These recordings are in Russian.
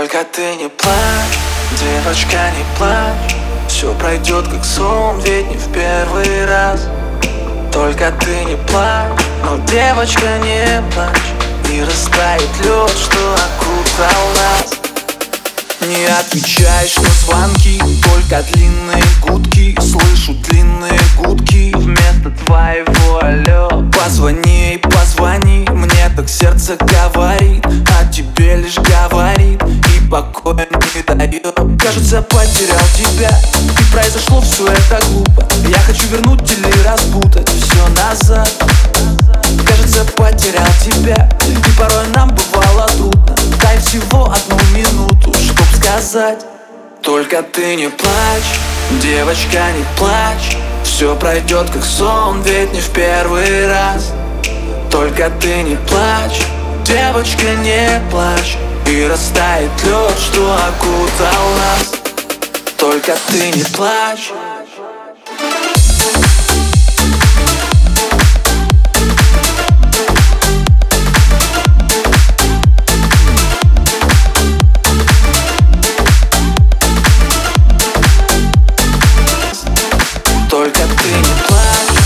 Только ты не плачь, девочка, не плачь. Все пройдет как сон, ведь не в первый раз. Только ты не плачь, но, девочка, не плачь. И растает лед, что окутал нас. Не отвечаешь на звонки, только длинные гудки. Слышу длинные гудки вместо твоего алло. Позвони, позвони, мне так сердце говорит, а тебе лишь говорит и покоя не дает. Кажется, потерял тебя, и произошло все это глупо. Я хочу вернуть или распутать все назад. Кажется, потерял тебя, и порой нам бывало трудно. Дай всего одну минуту, чтоб сказать. Только ты не плачь, девочка, не плачь. Все пройдет как сон, ведь не в первый раз. Только ты не плачь, девочка, не плачь. И растает лед, что окутал нас. Только ты не плачь. Только ты не плачь.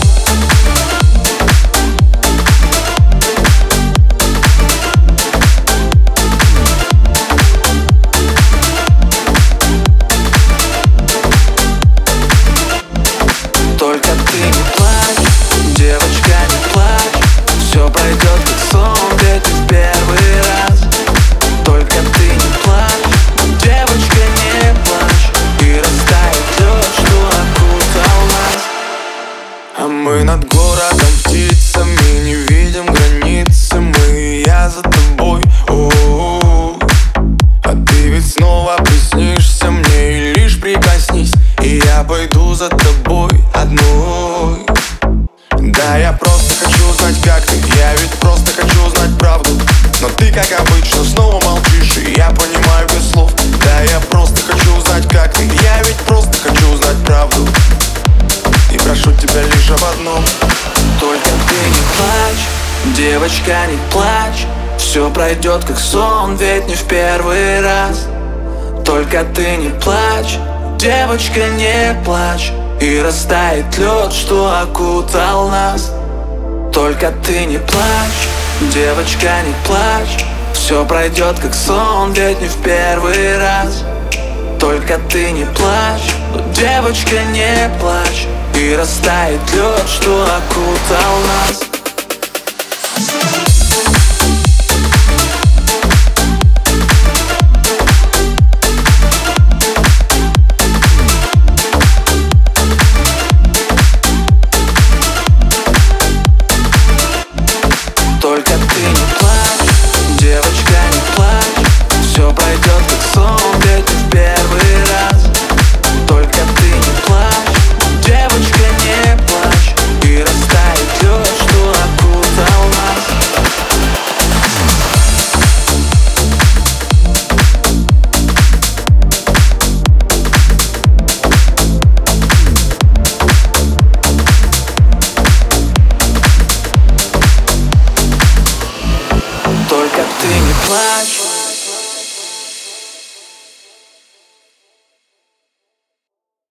Только ты не плачь, девочка, не плачь. Все пройдет как сон, ведь не в первый раз. Только ты не плачь, девочка, не плачь. И растает лед, что окутал нас. А мы над городом птицами, не видим границы. Мы и я за тобой, о-о-о. А ты ведь снова приснишься мне, и лишь прикоснись, и я пойду за тобой одной. Да, я просто хочу знать, как ты. Я ведь просто хочу знать правду. Но ты, как обычно, снова молчишь, и я понимаю без слов. Да, я просто хочу знать, как ты. Я ведь просто хочу знать правду. И прошу тебя лишь об одном. Только ты не плачь, девочка, не плачь. Все пройдет как сон, ведь не в первый раз. Только ты не плачь, девочка, не плачь. И растает лед, что окутал нас. Только ты не плачь, девочка, не плачь. Все пройдет как сон, ведь не в первый раз. Только ты не плачь, девочка, не плачь. И растает лед, что окутал нас. Только ты не плачь, девочка, не плачь. Все пройдет